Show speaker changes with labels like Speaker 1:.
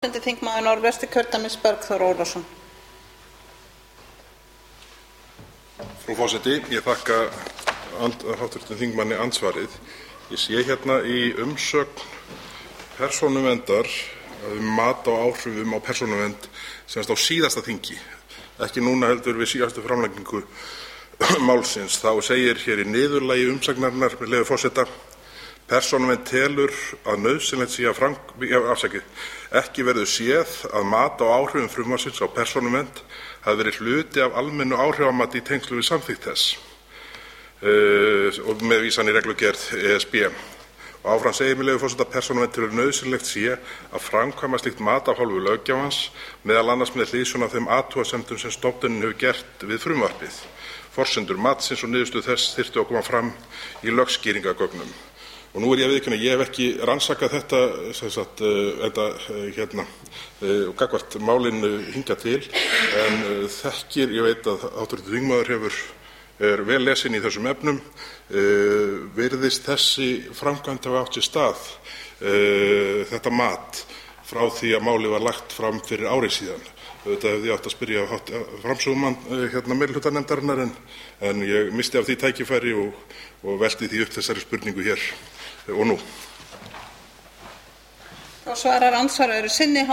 Speaker 1: Þingmaður Norðvesturkjördæmis Bergþór Ólason.
Speaker 2: Frú forseti, ég þakka hv. þingmanni andsvarið. Ég sé hérna í umsögn Persónuverndar mat á áhrifum á persónuvernd semst á síðasta þingi, ekki núna heldur við síðastu framlagningu málsins. Þá segir hér í niðurlagi umsagnarinnar, með leyfi forseta: Persónuvernd telur að nauðsynlegt sé að ekki verður séð að mat á áhrifum frumvarpsins á persónuvernd hafi verið hluti af almennu áhrifamati í tengslum við samþykkt þess, og með vísan í reglugerð ESB. Og áfram segir, með leyfi forseta: Persónuvernd telur nauðsynlegt sé að framkvæma slíkt mat af hálfu löggjafans, meðal annars með hliðsjón af þeim athugasemdum sem stofnunin hefur gert við frumvarpið. Forsendur matsins og niðurstöður þess þyrftu að koma fram í lögskýringargögnum. Og nú ég að viðurkenna, ég hef ekki rannsakað þetta og gagnvart málinu hingað til, en ég veit að hv. þingmaður er vel lesinn í þessum efnum. Virðist þessi framkvæmd hafa átt sér stað, þetta mat, frá því að málið var lagt fram fyrir ári síðan? Auðvitað hefði ég átt að spyrja framsögumann meirihlutanefndarinnar, en ég missti af því tækifæri og velti því upp þessari spurningu hér og nú.
Speaker 1: Þá svarar andsvarari sinni